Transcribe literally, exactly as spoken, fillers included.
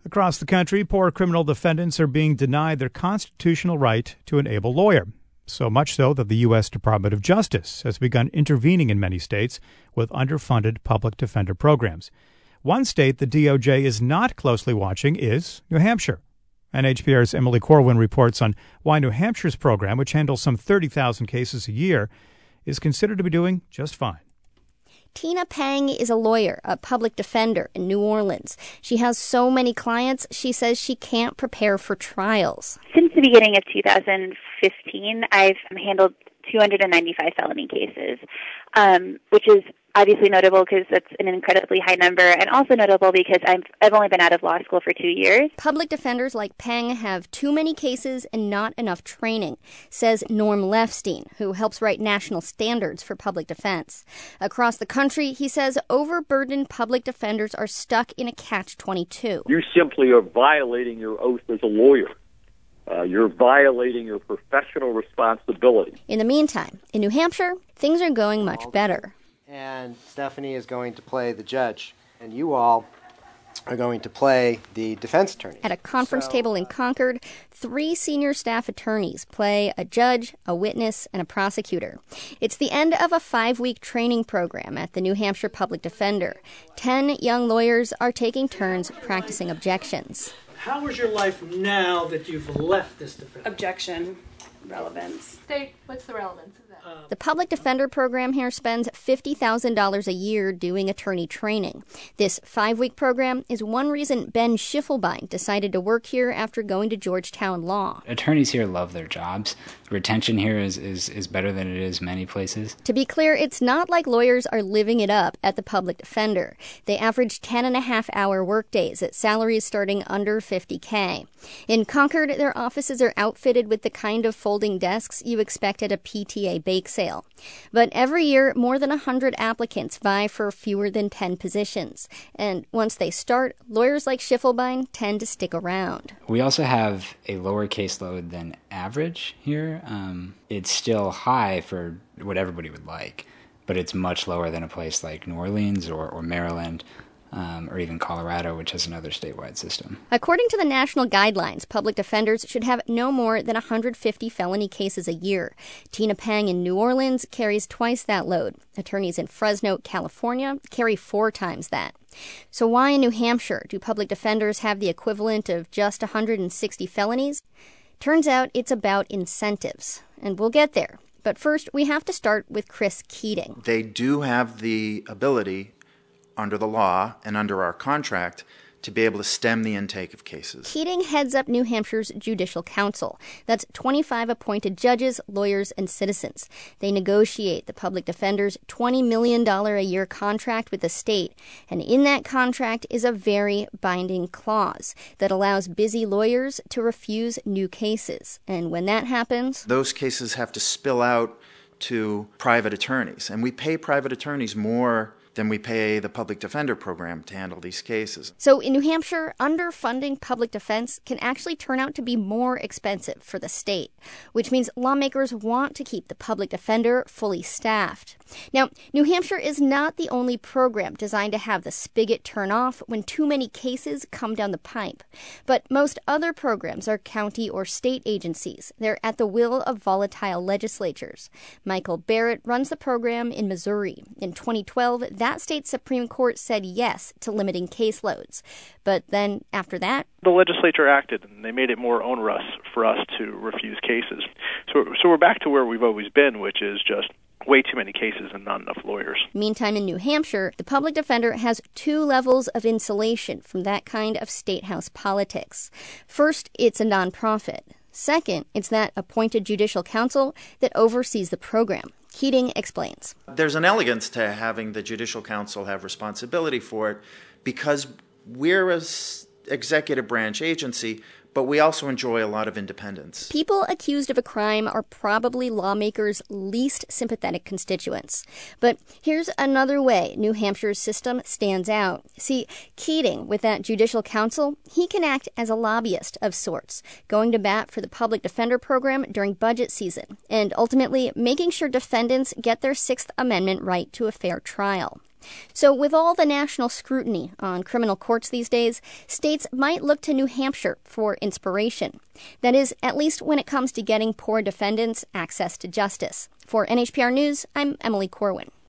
Across the country, poor criminal defendants are being denied their constitutional right to an able lawyer. So much so that the U S Department of Justice has begun intervening in many states with underfunded public defender programs. One state the D O J is not closely watching is New Hampshire. N H P R's Emily Corwin reports on why New Hampshire's program, which handles some thirty thousand cases a year, is considered to be doing just fine. Tina Pang is a lawyer, a public defender in New Orleans. She has so many clients, she says she can't prepare for trials. Since the beginning of two thousand fifteen, I've handled two hundred ninety-five felony cases, um, which is obviously notable because that's an incredibly high number, and also notable because I've, I've only been out of law school for two years. Public defenders like Peng have too many cases and not enough training, says Norm Lefstein, who helps write national standards for public defense. Across the country, he says overburdened public defenders are stuck in a catch twenty-two. You simply are violating your oath as a lawyer. Uh, you're violating your professional responsibility. In the meantime, in New Hampshire, things are going much better. And Stephanie is going to play the judge, and you all are going to play the defense attorney. At a conference so, table in Concord, three senior staff attorneys play a judge, a witness, and a prosecutor. It's the end of a five-week training program at the New Hampshire Public Defender. Ten young lawyers are taking turns practicing objections. How is your life now that you've left this defense? Objection. Relevance. State, what's the relevance of that? The public defender program here spends fifty thousand dollars a year doing attorney training. This five-week program is one reason Ben Schiffelbein decided to work here after going to Georgetown Law. Attorneys here love their jobs. Retention here is, is, is better than it is many places. To be clear, it's not like lawyers are living it up at the public defender. They average ten and a half hour workdays at salaries starting under fifty K. In Concord, their offices are outfitted with the kind of folding desks you expect at a P T A bake sale. But every year, more than one hundred applicants vie for fewer than ten positions. And once they start, lawyers like Schiffelbein tend to stick around. We also have a lower caseload than average here. Um, it's still high for what everybody would like, but it's much lower than a place like New Orleans or, or Maryland. Um, or even Colorado, which has another statewide system. According to the national guidelines, public defenders should have no more than one hundred fifty felony cases a year. Tina Pang in New Orleans carries twice that load. Attorneys in Fresno, California, carry four times that. So why in New Hampshire do public defenders have the equivalent of just one hundred sixty felonies? Turns out it's about incentives, and we'll get there. But first, we have to start with Chris Keating. They do have the ability under the law and under our contract to be able to stem the intake of cases. Keating heads up New Hampshire's Judicial Council. That's twenty-five appointed judges, lawyers, and citizens. They negotiate the public defender's twenty million dollars a year contract with the state, and in that contract is a very binding clause that allows busy lawyers to refuse new cases. And when that happens, those cases have to spill out to private attorneys, and we pay private attorneys more than we pay the public defender program to handle these cases. So in New Hampshire, underfunding public defense can actually turn out to be more expensive for the state, which means lawmakers want to keep the public defender fully staffed. Now, New Hampshire is not the only program designed to have the spigot turn off when too many cases come down the pipe. But most other programs are county or state agencies. They're at the will of volatile legislatures. Michael Barrett runs the program in Missouri. In twenty twelve, that state Supreme Court said yes to limiting caseloads. But then after that, the legislature acted, and they made it more onerous for us to refuse cases. So, so we're back to where we've always been, which is just way too many cases and not enough lawyers. Meantime, in New Hampshire, the public defender has two levels of insulation from that kind of statehouse politics. First, it's a nonprofit. Second, it's that appointed judicial council that oversees the program. Keating explains. There's an elegance to having the Judicial Council have responsibility for it because we're an executive branch agency, but we also enjoy a lot of independence. People accused of a crime are probably lawmakers' least sympathetic constituents. But here's another way New Hampshire's system stands out. See, Keating, with that judicial council, he can act as a lobbyist of sorts, going to bat for the public defender program during budget season, and ultimately making sure defendants get their Sixth Amendment right to a fair trial. So with all the national scrutiny on criminal courts these days, states might look to New Hampshire for inspiration. That is, at least when it comes to getting poor defendants access to justice. For N H P R News, I'm Emily Corwin.